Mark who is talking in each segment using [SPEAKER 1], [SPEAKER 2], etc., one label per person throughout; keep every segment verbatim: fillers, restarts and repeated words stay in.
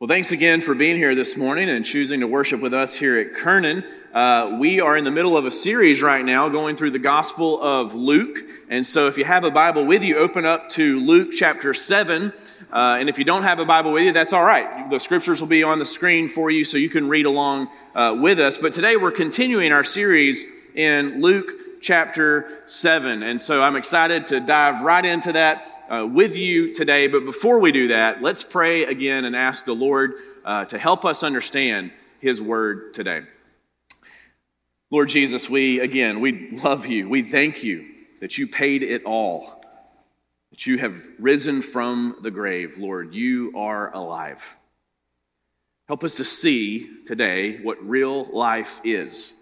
[SPEAKER 1] Well, thanks again for being here this morning and choosing to worship with us here at Kernan. Uh, we are in the middle of a series right now going through the Gospel of Luke. And so if you have a Bible with you, open up to Luke chapter seven. Uh, and if you don't have a Bible with you, that's all right. The scriptures will be on the screen for you so you can read along uh, with us. But today we're continuing our series in Luke chapter seven. And so I'm excited to dive right into that Uh, with you today. But before we do that, let's pray again and ask the Lord uh, to help us understand His word today. Lord Jesus, we, again, we love you. We thank you that you paid it all, that you have risen from the grave. Lord, you are alive. Help us to see today what real life is.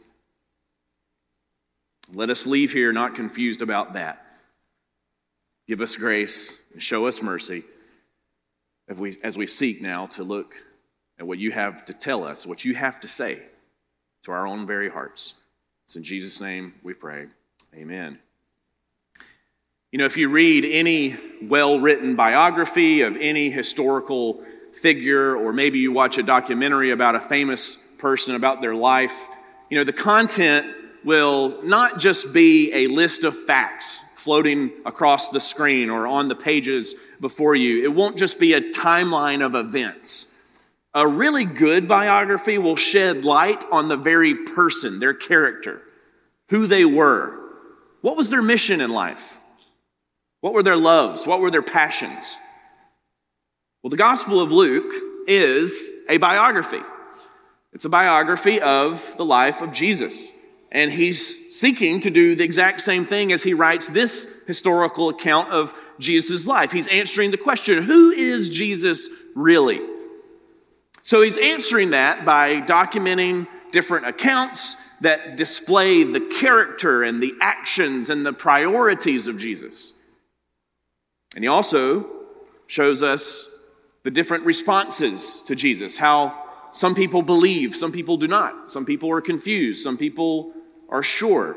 [SPEAKER 1] Let us leave here not confused about that. Give us grace and show us mercy as we, as we seek now to look at what you have to tell us, what you have to say to our own very hearts. It's in Jesus' name we pray. Amen. You know, if you read any well-written biography of any historical figure, or maybe you watch a documentary about a famous person, about their life, you know, the content will not just be a list of facts floating across the screen or on the pages before you. It won't just be a timeline of events. A really good biography will shed light on the very person, their character, who they were. What was their mission in life? What were their loves? What were their passions? Well, the Gospel of Luke is a biography. It's a biography of the life of Jesus. And he's seeking to do the exact same thing as he writes this historical account of Jesus' life. He's answering the question, who is Jesus really? So he's answering that by documenting different accounts that display the character and the actions and the priorities of Jesus. And he also shows us the different responses to Jesus, how some people believe, some people do not. Some people are confused, some people are sure.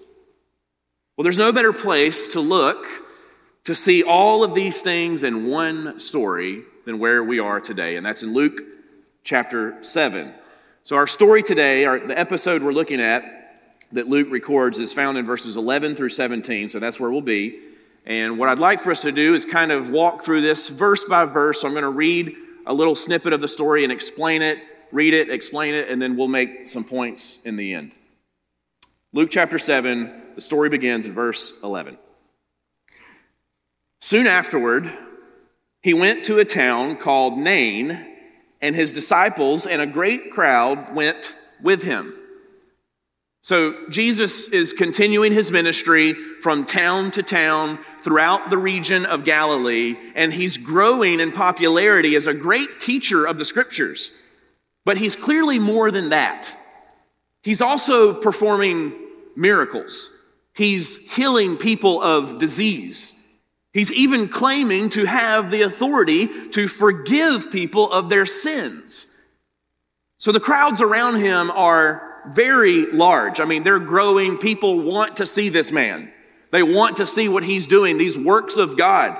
[SPEAKER 1] Well, there's no better place to look to see all of these things in one story than where we are today, and that's in Luke chapter seven. So our story today, our, the episode we're looking at that Luke records, is found in verses eleven through seventeen, so that's where we'll be. And what I'd like for us to do is kind of walk through this verse by verse. So I'm going to read a little snippet of the story and explain it, read it, explain it, and then we'll make some points in the end. Luke chapter seven, the story begins in verse eleven. Soon afterward, he went to a town called Nain, and his disciples and a great crowd went with him. So Jesus is continuing his ministry from town to town throughout the region of Galilee, and he's growing in popularity as a great teacher of the scriptures. But he's clearly more than that. He's also performing miracles. He's healing people of disease. He's even claiming to have the authority to forgive people of their sins. So the crowds around him are very large. I mean, they're growing. People want to see this man. They want to see what he's doing, these works of God.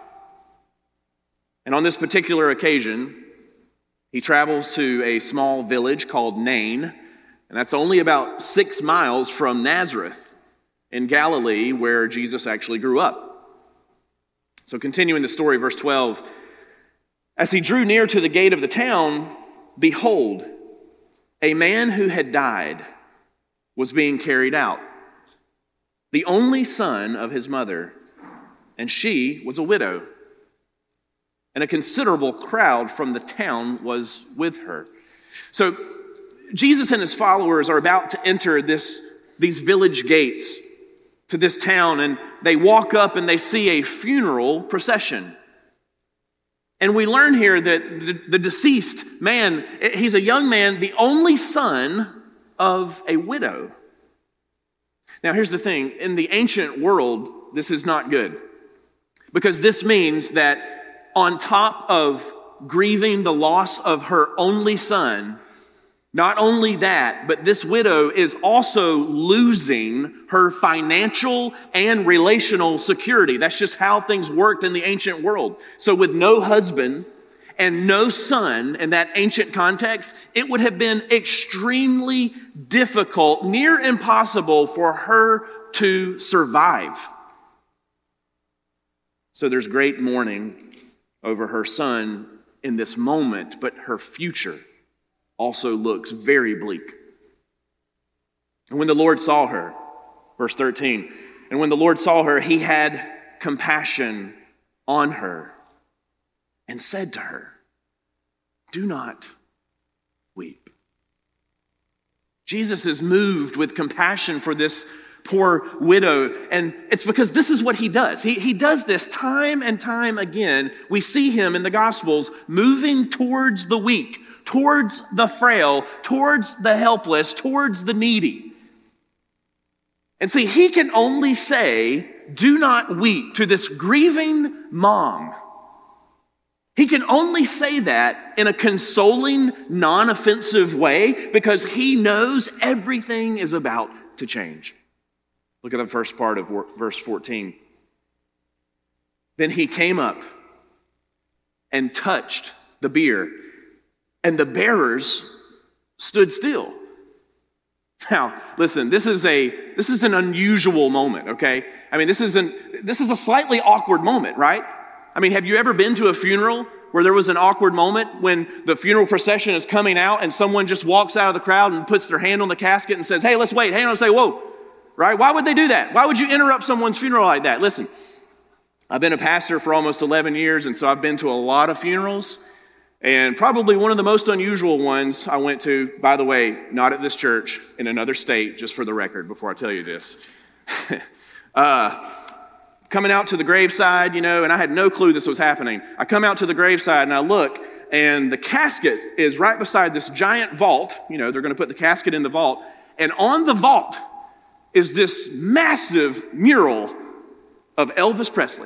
[SPEAKER 1] And on this particular occasion, he travels to a small village called Nain, and that's only about six miles from Nazareth in Galilee, where Jesus actually grew up. So continuing the story, verse twelve, as he drew near to the gate of the town, behold, a man who had died was being carried out, the only son of his mother, and she was a widow. And a considerable crowd from the town was with her. So Jesus and his followers are about to enter this, these village gates to this town, and they walk up and they see a funeral procession. And we learn here that the, the deceased man, he's a young man, the only son of a widow. Now here's the thing, in the ancient world, this is not good. Because this means that on top of grieving the loss of her only son, not only that, but this widow is also losing her financial and relational security. That's just how things worked in the ancient world. So with no husband and no son in that ancient context, it would have been extremely difficult, near impossible for her to survive. So there's great mourning over her son in this moment, but her future also looks very bleak. And when the Lord saw her, verse thirteen, and when the Lord saw her, he had compassion on her and said to her, "Do not weep." Jesus is moved with compassion for this poor widow, and it's because this is what he does. He, he does this time and time again. We see him in the Gospels moving towards the weak, towards the frail, towards the helpless, towards the needy. And see, he can only say, "Do not weep," to this grieving mom. He can only say that in a consoling, non-offensive way because he knows everything is about to change. Look at the first part of verse fourteen. Then he came up and touched the bier, and the bearers stood still. Now, listen, this is a this is an unusual moment, okay? I mean, this is an this is a slightly awkward moment, right? I mean, have you ever been to a funeral where there was an awkward moment when the funeral procession is coming out and someone just walks out of the crowd and puts their hand on the casket and says, "Hey, let's wait." Hang on and say, "Whoa." Right? Why would they do that? Why would you interrupt someone's funeral like that? Listen, I've been a pastor for almost eleven years, and so I've been to a lot of funerals. And probably one of the most unusual ones I went to, by the way, not at this church, in another state, just for the record, before I tell you this. uh, coming out to the graveside, you know, and I had no clue this was happening. I come out to the graveside and I look, and the casket is right beside this giant vault. You know, they're going to put the casket in the vault. And on the vault is this massive mural of Elvis Presley.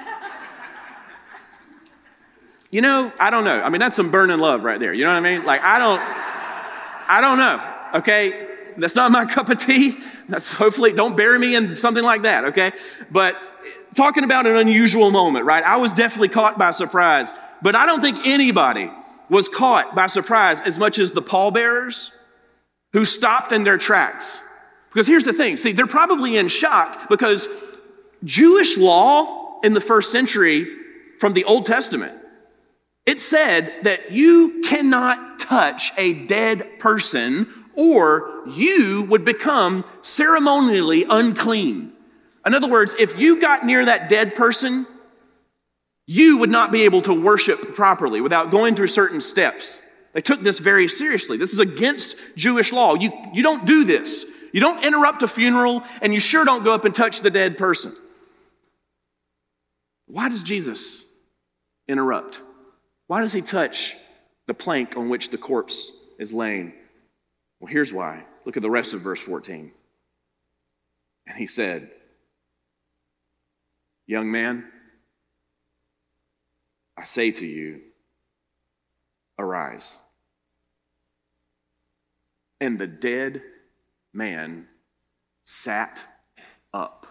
[SPEAKER 1] You know, I don't know. I mean, that's some burning love right there. You know what I mean? Like, I don't, I don't know, okay? That's not my cup of tea. That's hopefully, don't bury me in something like that, okay? But talking about an unusual moment, right? I was definitely caught by surprise, but I don't think anybody was caught by surprise as much as the pallbearers who stopped in their tracks. Because here's the thing, see, they're probably in shock because Jewish law in the first century from the Old Testament, it said that you cannot touch a dead person or you would become ceremonially unclean. In other words, if you got near that dead person, you would not be able to worship properly without going through certain steps. They took this very seriously. This is against Jewish law. You, you don't do this. You don't interrupt a funeral, and you sure don't go up and touch the dead person. Why does Jesus interrupt? Why does he touch the plank on which the corpse is laying? Well, here's why. Look at the rest of verse fourteen. And he said, "Young man, I say to you, arise." And the dead man sat up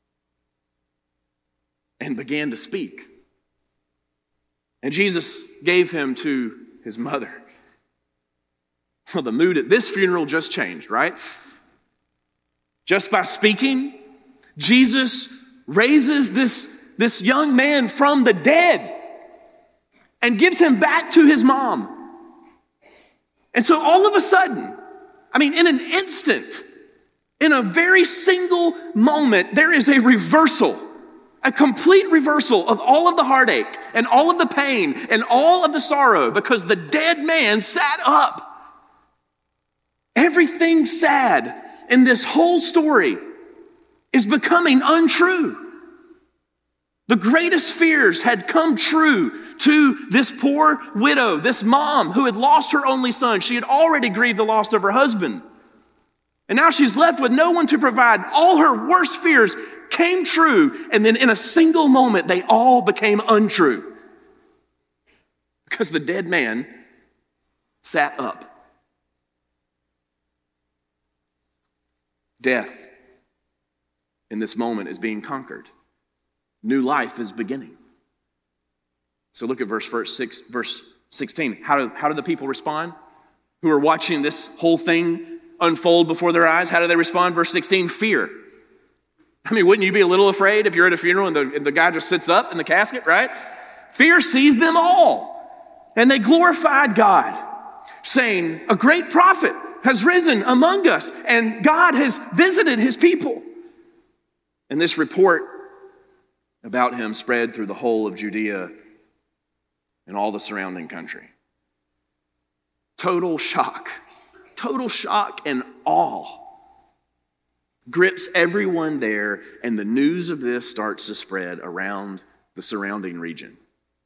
[SPEAKER 1] and began to speak. And Jesus gave him to his mother. Well, the mood at this funeral just changed, right? Just by speaking, Jesus raises this, this young man from the dead and gives him back to his mom. And so all of a sudden, I mean, in an instant, in a very single moment, there is a reversal, a complete reversal of all of the heartache and all of the pain and all of the sorrow because the dead man sat up. Everything sad in this whole story is becoming untrue. The greatest fears had come true to this poor widow, this mom who had lost her only son. She had already grieved the loss of her husband. And now she's left with no one to provide. All her worst fears came true, and then in a single moment, they all became untrue. Because the dead man sat up. Death in this moment is being conquered. New life is beginning. So look at verse six, verse sixteen, how do, how do the people respond who are watching this whole thing unfold before their eyes? How do they respond? Verse sixteen, fear. I mean, wouldn't you be a little afraid if you're at a funeral and the, and the guy just sits up in the casket, right? Fear seized them all, and they glorified God, saying, a great prophet has risen among us, and God has visited his people. And this report about him spread through the whole of Judea and all the surrounding country. Total shock, total shock and awe grips everyone there, and the news of this starts to spread around the surrounding region.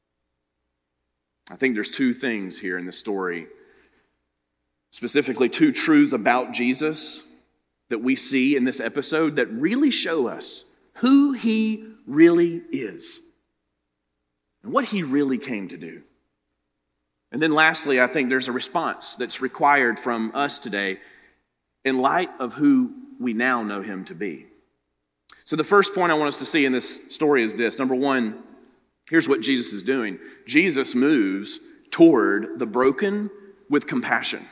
[SPEAKER 1] I think there's two things here in the story, specifically two truths about Jesus that we see in this episode that really show us who he really is and what he really came to do. And then lastly, I think there's a response that's required from us today in light of who we now know him to be. So the first point I want us to see in this story is this. Number one, here's what Jesus is doing. Jesus moves toward the broken with compassion.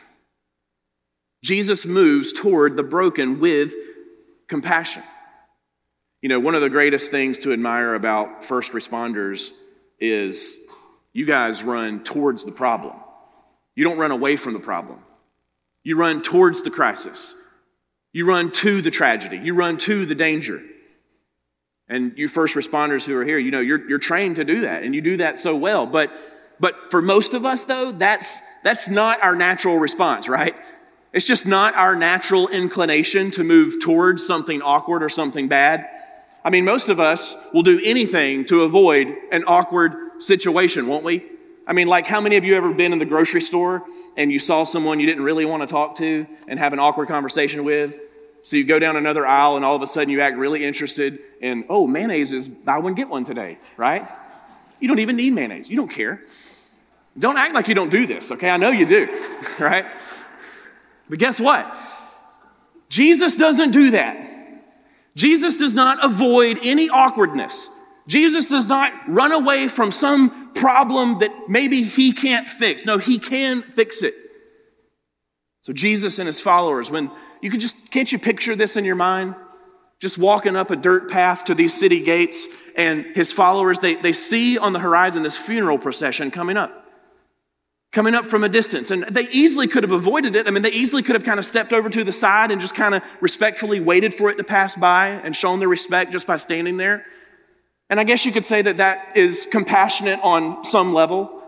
[SPEAKER 1] Jesus moves toward the broken with compassion. You know, one of the greatest things to admire about first responders is you guys run towards the problem. You don't run away from the problem. You run towards the crisis. You run to the tragedy. You run to the danger. And you first responders who are here, you know, you're, you're trained to do that, and you do that so well. But, but for most of us, though, that's, that's not our natural response, right? It's just not our natural inclination to move towards something awkward or something bad. I mean, most of us will do anything to avoid an awkward situation, won't we? I mean, like, how many of you ever been in the grocery store and you saw someone you didn't really want to talk to and have an awkward conversation with? So you go down another aisle and all of a sudden you act really interested in, oh, mayonnaise is buy one, get one today, right? You don't even need mayonnaise. You don't care. Don't act like you don't do this, okay? I know you do, right? But guess what? Jesus doesn't do that. Jesus does not avoid any awkwardness. Jesus does not run away from some problem that maybe he can't fix. No, he can fix it. So Jesus and his followers, when you can just, can't you picture this in your mind? Just walking up a dirt path to these city gates, and his followers, they, they see on the horizon this funeral procession coming up. Coming up from a distance. And they easily could have avoided it. I mean, they easily could have kind of stepped over to the side and just kind of respectfully waited for it to pass by and shown their respect just by standing there. And I guess you could say that that is compassionate on some level.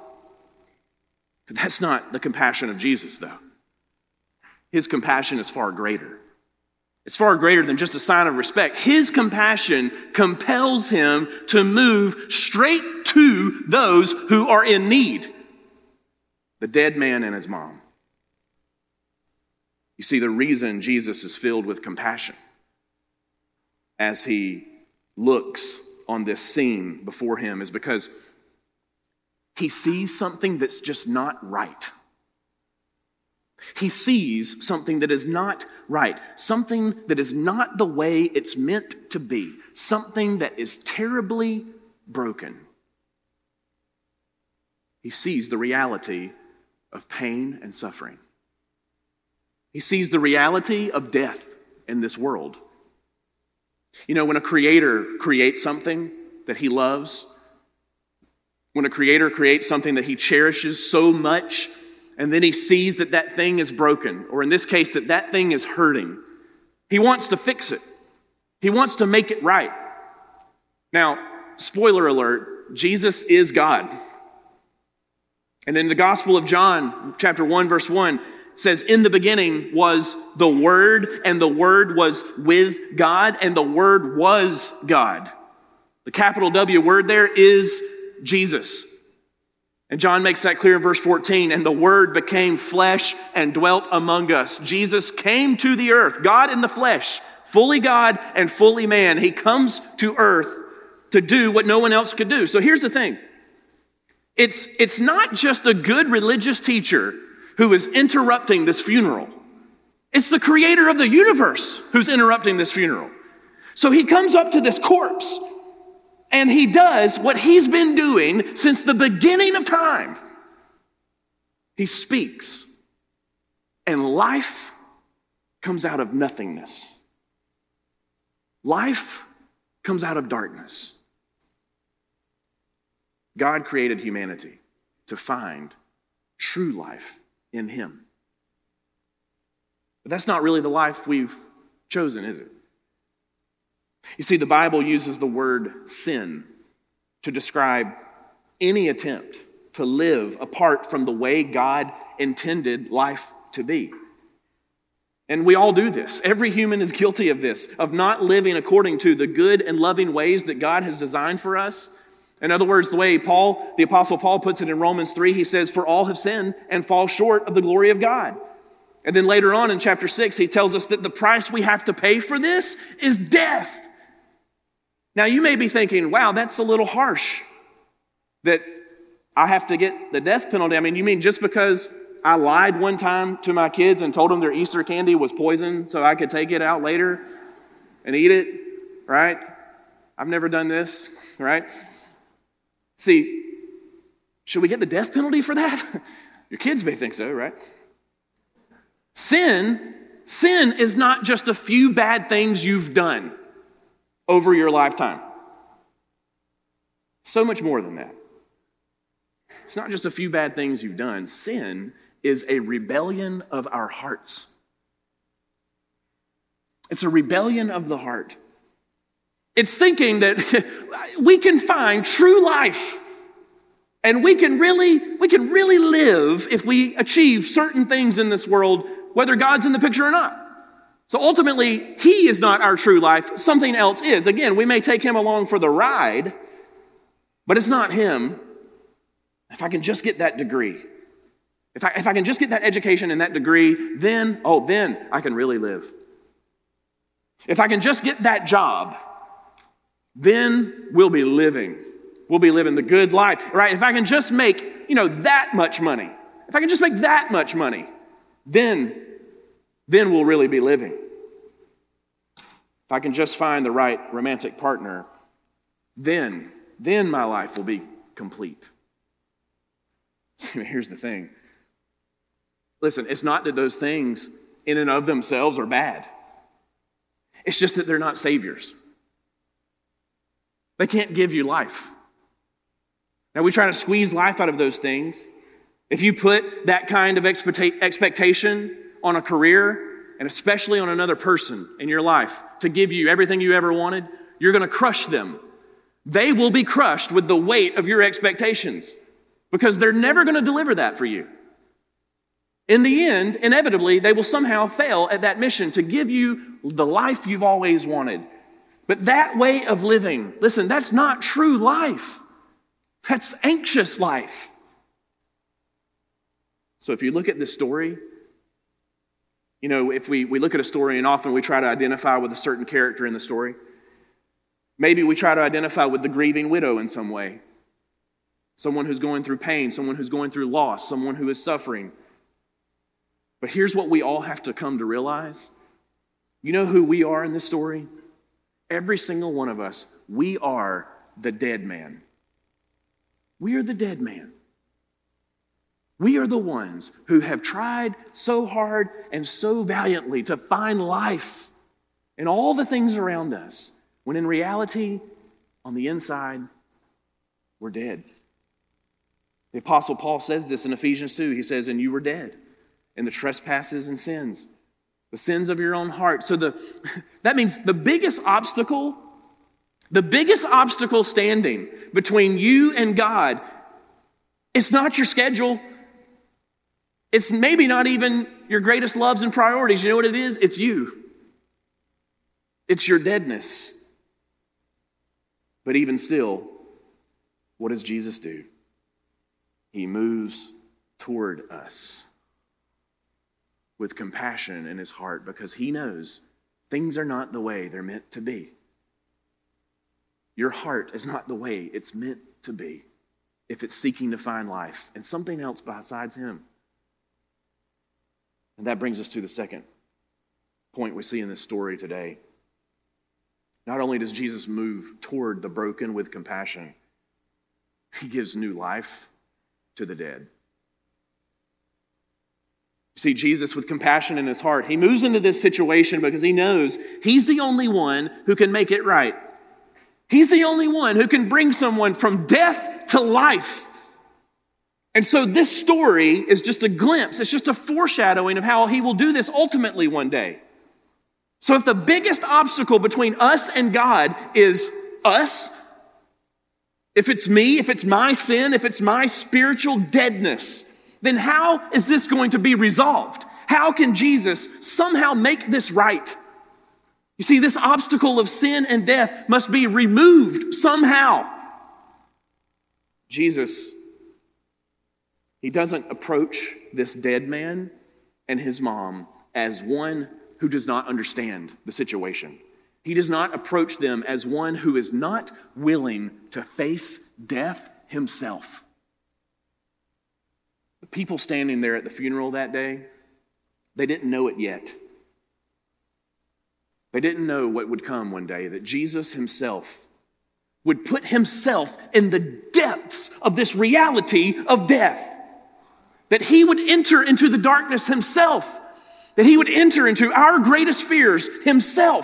[SPEAKER 1] But that's not the compassion of Jesus, though. His compassion is far greater. It's far greater than just a sign of respect. His compassion compels him to move straight to those who are in need. The dead man and his mom. You see, the reason Jesus is filled with compassion as he looks on this scene before him is because he sees something that's just not right. He sees something that is not right, something that is not the way it's meant to be, something that is terribly broken. He sees the reality of pain and suffering. He sees the reality of death in this world. You know, when a creator creates something that he loves, when a creator creates something that he cherishes so much, and then he sees that that thing is broken, or in this case, that that thing is hurting, he wants to fix it. He wants to make it right. Now, spoiler alert, Jesus is God. And in the Gospel of John, chapter one, verse one, says, in the beginning was the Word, and the Word was with God, and the Word was God. The capital W word there is Jesus. And John makes that clear in verse fourteen, and the Word became flesh and dwelt among us. Jesus came to the earth, God in the flesh, fully God and fully man. He comes to earth to do what no one else could do. So here's the thing. It's, it's not just a good religious teacher who is interrupting this funeral. It's the creator of the universe who's interrupting this funeral. So he comes up to this corpse and he does what he's been doing since the beginning of time. He speaks, and life comes out of nothingness. Life comes out of darkness. God created humanity to find true life in him. But that's not really the life we've chosen, is it? You see, the Bible uses the word sin to describe any attempt to live apart from the way God intended life to be. And we all do this. Every human is guilty of this, of not living according to the good and loving ways that God has designed for us. In other words, the way Paul, the Apostle Paul puts it in Romans three, he says, "For all have sinned and fall short of the glory of God." And then later on in chapter six, he tells us that the price we have to pay for this is death. Now you may be thinking, wow, that's a little harsh, that I have to get the death penalty. I mean, you mean just because I lied one time to my kids and told them their Easter candy was poison so I could take it out later and eat it, right? I've never done this, right? See, should we get the death penalty for that? Your kids may think so, right? Sin, sin is not just a few bad things you've done over your lifetime. So much more than that. It's not just a few bad things you've done. Sin is a rebellion of our hearts. It's a rebellion of the heart. It's thinking that we can find true life and we can really, we can really live if we achieve certain things in this world, whether God's in the picture or not. So ultimately, he is not our true life. Something else is. Again, we may take him along for the ride, but it's not him. If I can just get that degree, if I, if I can just get that education and that degree, then, oh, then I can really live. If I can just get that job, then we'll be living. We'll be living the good life, right? If I can just make, you know, that much money, if I can just make that much money, then, then we'll really be living. If I can just find the right romantic partner, then, then my life will be complete. Here's the thing. Listen, it's not that those things in and of themselves are bad. It's just that they're not saviors. They can't give you life. Now, we try to squeeze life out of those things. If you put that kind of expecta- expectation on a career, and especially on another person in your life, to give you everything you ever wanted, you're going to crush them. They will be crushed with the weight of your expectations, because they're never going to deliver that for you. In the end, inevitably, they will somehow fail at that mission to give you the life you've always wanted. But that way of living, listen, that's not true life. That's anxious life. So if you look at this story, you know, if we, we look at a story and often we try to identify with a certain character in the story, maybe we try to identify with the grieving widow in some way. Someone who's going through pain, someone who's going through loss, someone who is suffering. But here's what we all have to come to realize. You know who we are in this story? Every single one of us, we are the dead man. We are the dead man. We are the ones who have tried so hard and so valiantly to find life in all the things around us, when in reality, on the inside, we're dead. The Apostle Paul says this in Ephesians two. He says, and you were dead in the trespasses and sins, the sins of your own heart. So the that means the biggest obstacle, the biggest obstacle standing between you and God, it's not your schedule. It's maybe not even your greatest loves and priorities. You know what it is? It's you. It's your deadness. But even still, what does Jesus do? He moves toward us with compassion in his heart, because he knows things are not the way they're meant to be. Your heart is not the way it's meant to be if it's seeking to find life and something else besides him. And that brings us to the second point we see in this story today. Not only does Jesus move toward the broken with compassion, he gives new life to the dead. See, Jesus, with compassion in his heart, he moves into this situation because he knows he's the only one who can make it right. He's the only one who can bring someone from death to life. And so this story is just a glimpse. It's just a foreshadowing of how he will do this ultimately one day. So if the biggest obstacle between us and God is us, if it's me, if it's my sin, if it's my spiritual deadness, then how is this going to be resolved? How can Jesus somehow make this right? You see, this obstacle of sin and death must be removed somehow. Jesus, he doesn't approach this dead man and his mom as one who does not understand the situation. He does not approach them as one who is not willing to face death himself. The people standing there at the funeral that day, they didn't know it yet. They didn't know what would come one day, that Jesus himself would put himself in the depths of this reality of death. That he would enter into the darkness himself. That he would enter into our greatest fears himself.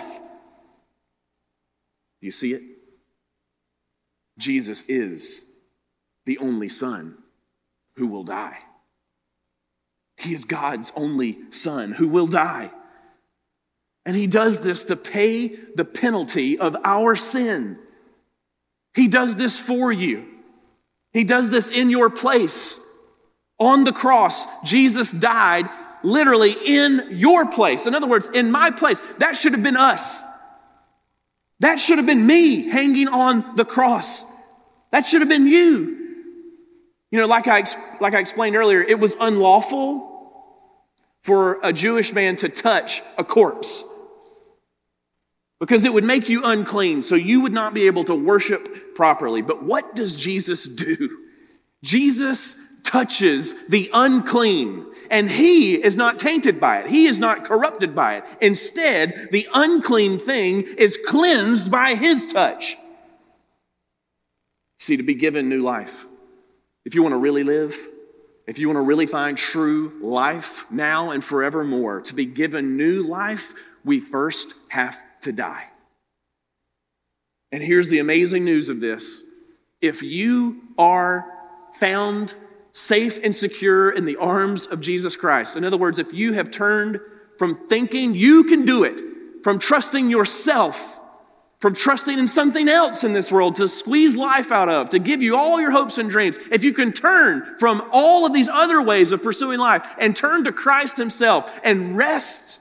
[SPEAKER 1] Do you see it? Jesus is the only Son who will die. He is God's only Son who will die. And he does this to pay the penalty of our sin. He does this for you. He does this in your place. On the cross, Jesus died literally in your place. In other words, in my place. That should have been us. That should have been me hanging on the cross. That should have been you. You know, like I, like I explained earlier, it was unlawful for a Jewish man to touch a corpse because it would make you unclean, so you would not be able to worship properly. But what does Jesus do? Jesus touches the unclean, and he is not tainted by it. He is not corrupted by it. Instead, the unclean thing is cleansed by his touch. See, to be given new life, if you want to really live, if you want to really find true life now and forevermore, to be given new life, we first have to die. And here's the amazing news of this. If you are found safe and secure in the arms of Jesus Christ, in other words, if you have turned from thinking you can do it, from trusting yourself, from trusting in something else in this world to squeeze life out of, to give you all your hopes and dreams, if you can turn from all of these other ways of pursuing life and turn to Christ himself and rest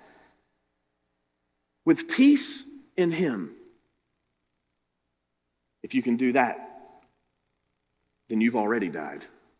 [SPEAKER 1] with peace in him, if you can do that, then you've already died.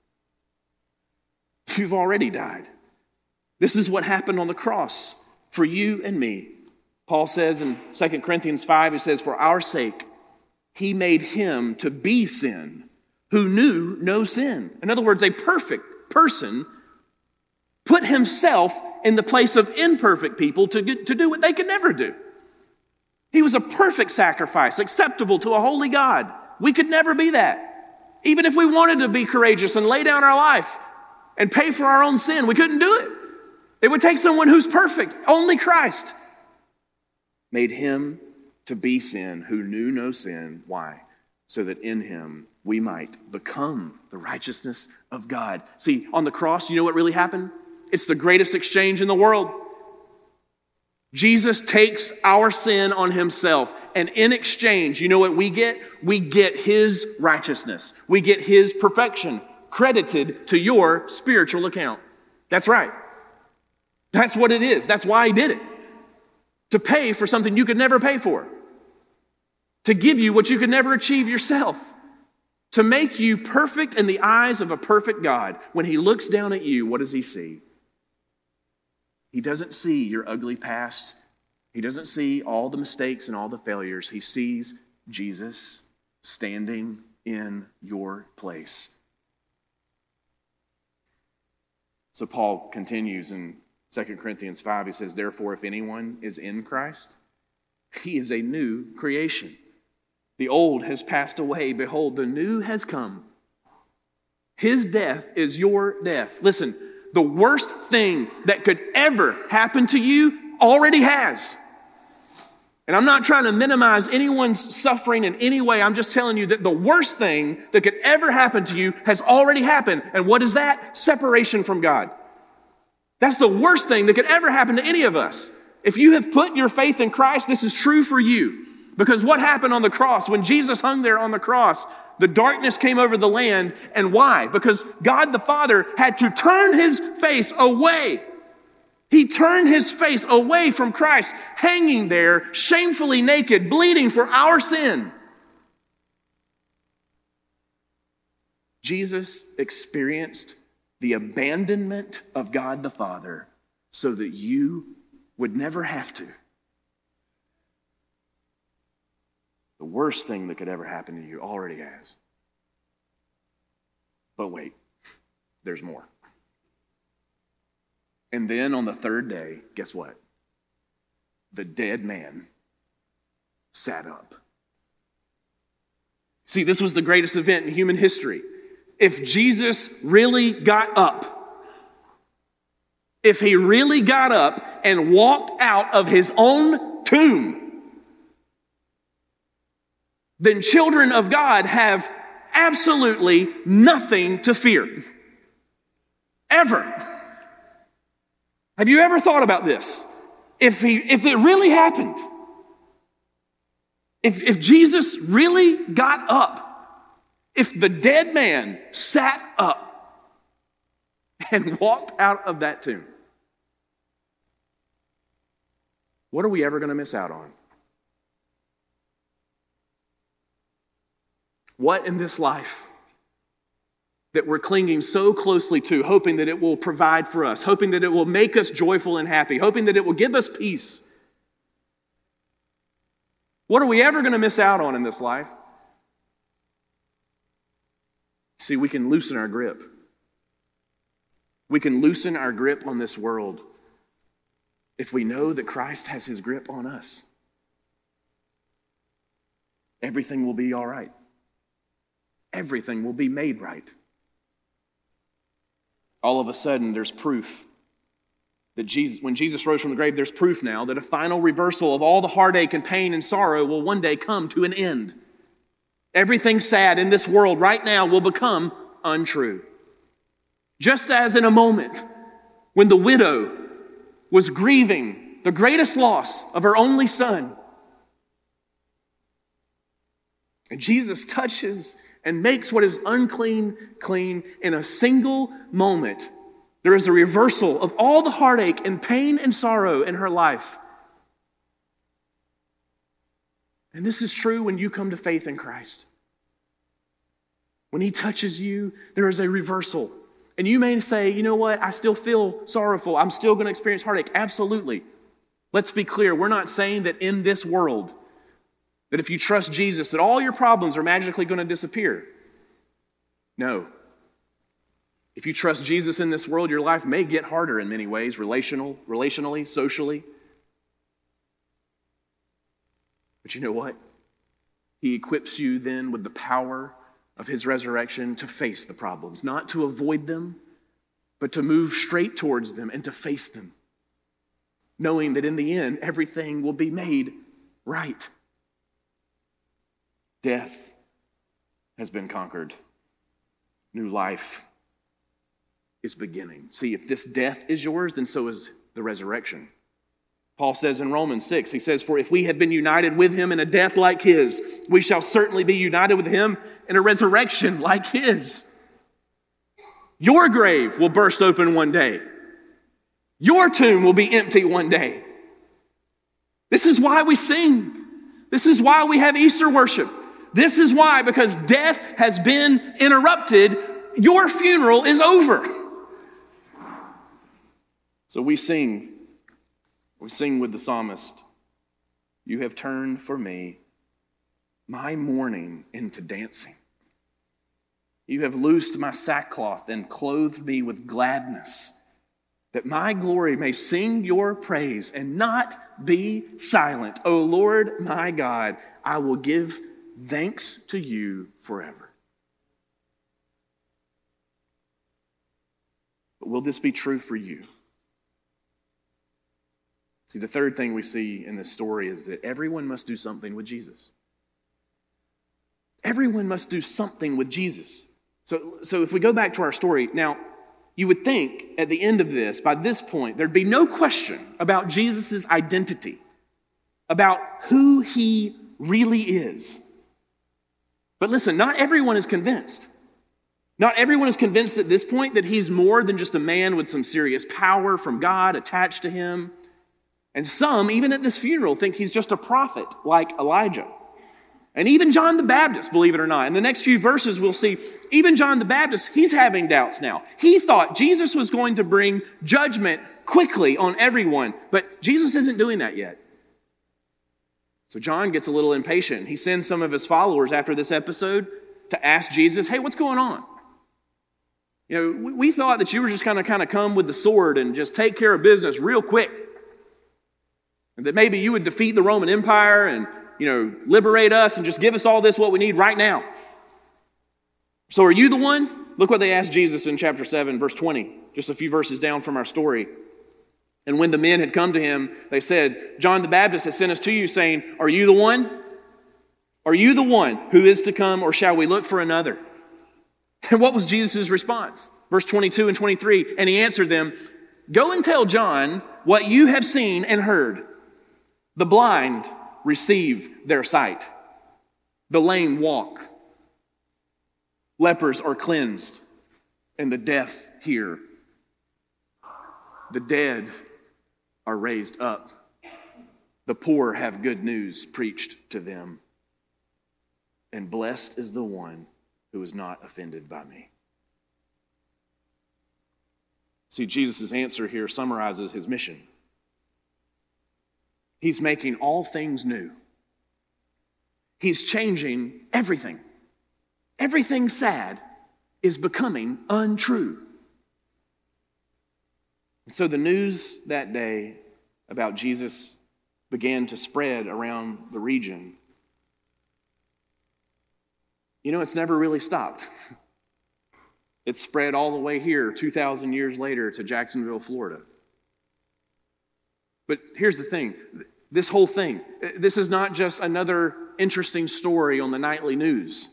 [SPEAKER 1] You've already died. This is what happened on the cross for you and me. Paul says in Second Corinthians five, he says, for our sake, he made him to be sin who knew no sin. In other words, a perfect person put himself in the place of imperfect people to, get, to do what they could never do. He was a perfect sacrifice, acceptable to a holy God. We could never be that. Even if we wanted to be courageous and lay down our life and pay for our own sin, we couldn't do it. It would take someone who's perfect. Only Christ made him to be sin who knew no sin. Why? So that in him we might become the righteousness of God. See, on the cross, you know what really happened? It's the greatest exchange in the world. Jesus takes our sin on himself, and in exchange, you know what we get? We get his righteousness. We get his perfection credited to your spiritual account. That's right. That's what it is. That's why he did it. To pay for something you could never pay for. To give you what you could never achieve yourself. To make you perfect in the eyes of a perfect God. When he looks down at you, what does he see? He doesn't see your ugly past. He doesn't see all the mistakes and all the failures. He sees Jesus standing in your place. So Paul continues in Second Corinthians five. He says, therefore, if anyone is in Christ, he is a new creation. The old has passed away. Behold, the new has come. His death is your death. Listen, The worst thing that could ever happen to you already has. And I'm not trying to minimize anyone's suffering in any way. I'm just telling you that the worst thing that could ever happen to you has already happened. And what is that? Separation from God. That's the worst thing that could ever happen to any of us. If you have put your faith in Christ, this is true for you. Because what happened on the cross? When Jesus hung there on the cross, the darkness came over the land. And why? Because God the Father had to turn his face away. He turned his face away from Christ, hanging there, shamefully naked, bleeding for our sin. Jesus experienced the abandonment of God the Father so that you would never have to. The worst thing that could ever happen to you already has. But wait, there's more. And then on the third day, guess what? The dead man sat up. See, this was the greatest event in human history. If Jesus really got up, if he really got up and walked out of his own tomb, then children of God have absolutely nothing to fear. Ever. Have you ever thought about this? If he, if it really happened, if, if Jesus really got up, if the dead man sat up and walked out of that tomb, what are we ever going to miss out on? What in this life that we're clinging so closely to, hoping that it will provide for us, hoping that it will make us joyful and happy, hoping that it will give us peace? What are we ever going to miss out on in this life? See, we can loosen our grip. We can loosen our grip on this world if we know that Christ has his grip on us. Everything will be all right. Everything will be made right. All of a sudden, there's proof that Jesus, when Jesus rose from the grave, there's proof now that a final reversal of all the heartache and pain and sorrow will one day come to an end. Everything sad in this world right now will become untrue. Just as in a moment when the widow was grieving the greatest loss of her only son, and Jesus touches and makes what is unclean clean in a single moment, there is a reversal of all the heartache and pain and sorrow in her life. And this is true when you come to faith in Christ. When he touches you, there is a reversal. And you may say, you know what, I still feel sorrowful. I'm still going to experience heartache. Absolutely. Let's be clear. We're not saying that in this world, that if you trust Jesus, that all your problems are magically going to disappear. No. If you trust Jesus in this world, your life may get harder in many ways, relational, relationally, socially. But you know what? He equips you then with the power of his resurrection to face the problems, not to avoid them, but to move straight towards them and to face them, knowing that in the end, everything will be made right. Death has been conquered. New life is beginning. See, if this death is yours, then so is the resurrection. Paul says in Romans six, he says, for if we have been united with him in a death like his, we shall certainly be united with him in a resurrection like his. Your grave will burst open one day. Your tomb will be empty one day. This is why we sing. This is why we have Easter worship. This is why, because death has been interrupted, your funeral is over. So we sing. We sing with the psalmist, you have turned for me my mourning into dancing. You have loosed my sackcloth and clothed me with gladness, that my glory may sing your praise and not be silent. O Lord, my God, I will give thanks to you forever. But will this be true for you? See, the third thing we see in this story is that everyone must do something with Jesus. Everyone must do something with Jesus. So, so if we go back to our story, now, you would think at the end of this, by this point, there'd be no question about Jesus' identity, about who he really is. But listen, not everyone is convinced. Not everyone is convinced at this point that he's more than just a man with some serious power from God attached to him. And some, even at this funeral, think he's just a prophet like Elijah. And even John the Baptist, believe it or not. In the next few verses, we'll see even John the Baptist, he's having doubts now. He thought Jesus was going to bring judgment quickly on everyone, but Jesus isn't doing that yet. So John gets a little impatient. He sends some of his followers after this episode to ask Jesus, hey, what's going on? You know, we, we thought that you were just going to kind of come with the sword and just take care of business real quick. And that maybe you would defeat the Roman Empire and, you know, liberate us and just give us all this, what we need right now. So are you the one? Look what they asked Jesus in chapter seven, verse twenty, just a few verses down from our story. And when the men had come to him, they said, John the Baptist has sent us to you, saying, are you the one? Are you the one who is to come, or shall we look for another? And what was Jesus' response? Verse twenty-two and twenty-three, and he answered them, go and tell John what you have seen and heard. The blind receive their sight. The lame walk. Lepers are cleansed, and the deaf hear. The dead are raised up. The poor have good news preached to them. And blessed is the one who is not offended by me. See, Jesus' answer here summarizes his mission. He's making all things new. He's changing everything. Everything sad is becoming untrue. And so the news that day about Jesus began to spread around the region. You know, it's never really stopped. It spread all the way here two thousand years later to Jacksonville, Florida. But here's the thing. This whole thing, this is not just another interesting story on the nightly news.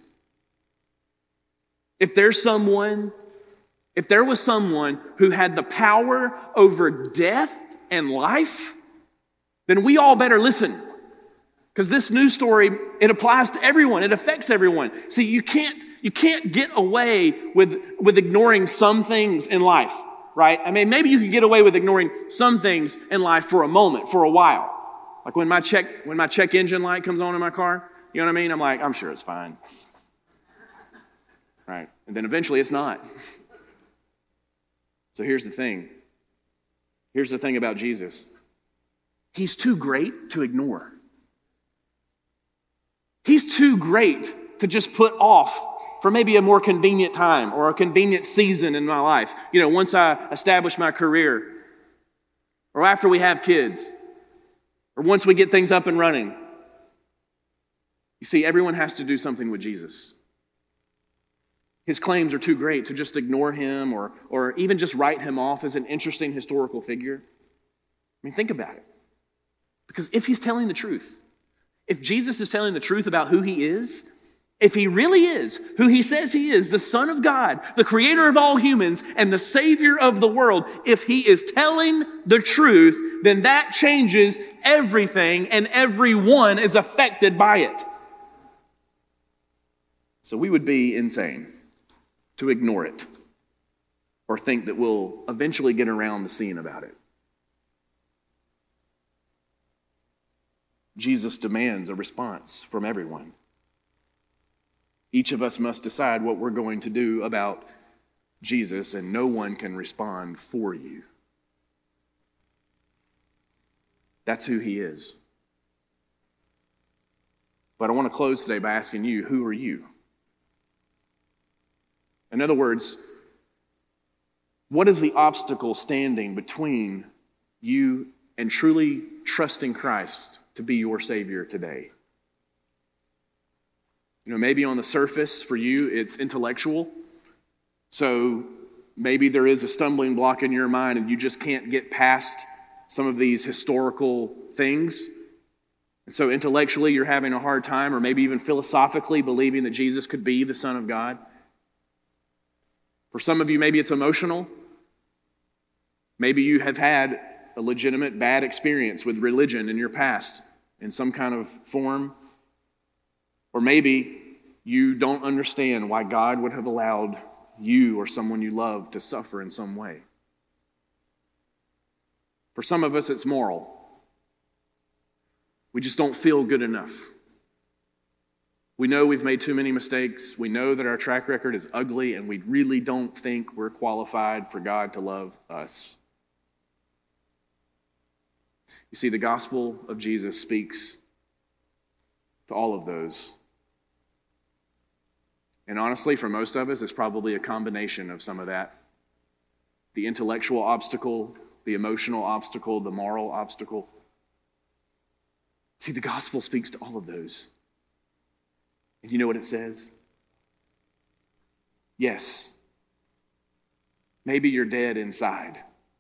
[SPEAKER 1] If there's someone, if there was someone who had the power over death and life, then we all better listen. Because this news story, it applies to everyone. It affects everyone. See, you can't, you can't get away with, with ignoring some things in life, right? I mean, maybe you could get away with ignoring some things in life for a moment, for a while. Like when my check, when my check engine light comes on in my car, you know what I mean? I'm like, I'm sure it's fine. Right? And then eventually it's not. So here's the thing. Here's the thing about Jesus. He's too great to ignore. He's too great to just put off for maybe a more convenient time or a convenient season in my life. You know, once I establish my career, or after we have kids, or once we get things up and running. You see, everyone has to do something with Jesus. His claims are too great to just ignore him or, or even just write him off as an interesting historical figure. I mean, think about it. Because if he's telling the truth, if Jesus is telling the truth about who he is, if he really is who he says he is, the Son of God, the creator of all humans, and the Savior of the world, if he is telling the truth, then that changes everything and everyone is affected by it. So we would be insane to ignore it or think that we'll eventually get around to seeing about it. Jesus demands a response from everyone. Each of us must decide what we're going to do about Jesus, and no one can respond for you. That's who he is. But I want to close today by asking you, who are you? In other words, what is the obstacle standing between you and truly trusting Christ to be your Savior today? You know, maybe on the surface for you, it's intellectual. So maybe there is a stumbling block in your mind and you just can't get past some of these historical things. And so intellectually you're having a hard time, or maybe even philosophically believing that Jesus could be the Son of God. For some of you, maybe it's emotional. Maybe you have had a legitimate bad experience with religion in your past in some kind of form. Or maybe you don't understand why God would have allowed you or someone you love to suffer in some way. For some of us, it's moral. We just don't feel good enough. We know we've made too many mistakes. We know that our track record is ugly, and we really don't think we're qualified for God to love us. You see, the gospel of Jesus speaks to all of those. And honestly, for most of us, it's probably a combination of some of that. The intellectual obstacle, the emotional obstacle, the moral obstacle. See, the gospel speaks to all of those. And you know what it says? Yes, maybe you're dead inside,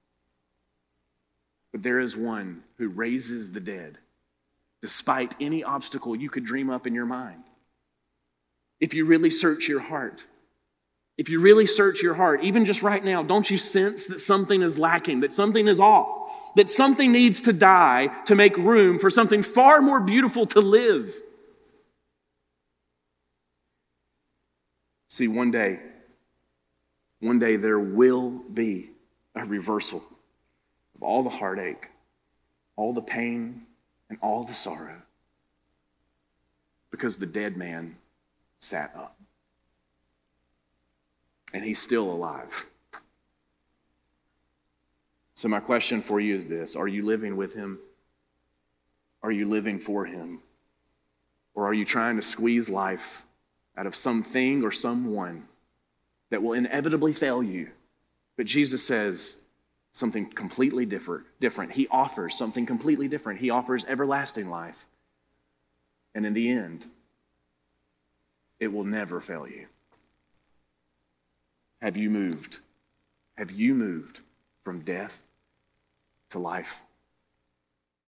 [SPEAKER 1] but there is one who raises the dead, despite any obstacle you could dream up in your mind. If you really search your heart, if you really search your heart, even just right now, don't you sense that something is lacking, that something is off, that something needs to die to make room for something far more beautiful to live? See, one day, one day there will be a reversal of all the heartache, all the pain, and all the sorrow, because the dead man sat up. And he's still alive. So my question for you is this: are you living with him? Are you living for him? Or are you trying to squeeze life out of something or someone that will inevitably fail you? But Jesus says something completely different. Different. He offers something completely different. He offers everlasting life. And in the end, it will never fail you. Have you moved? Have you moved from death to life?